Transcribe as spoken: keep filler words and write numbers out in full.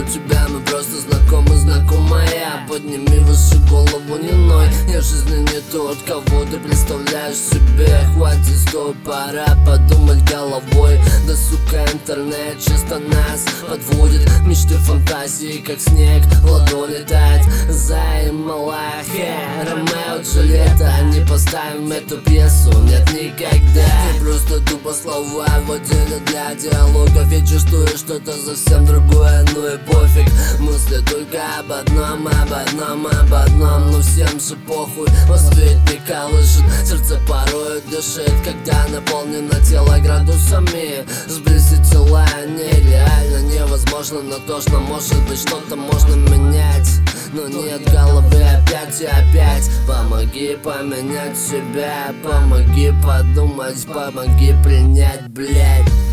тебя, мы просто знакомы, знакомая. Подними выше голову, не ной. Я в жизни не тот, кого ты представляешь себе. Хватит, стой, пора подумать головой. Да сука, интернет часто нас подводит. Мечты, фантазии, как снег, ладони тает. За Малахе, Ромео, Джульетта. Не поставим эту пьесу, нет никогда. Ты просто тупо слова вводили для диалогов. Я чувствую что-то совсем другое, ну и пофиг. Мысли только об одном, об одном, об одном. Но всем же похуй, вас ведь не колышет. Сердце порой дышит, когда наполнено тело градусами. Сблизить тела нереально, невозможно. Но точно может быть что-то можно менять. Но нет в головы опять и опять. Помоги поменять себя, помоги подумать, помоги принять, блядь.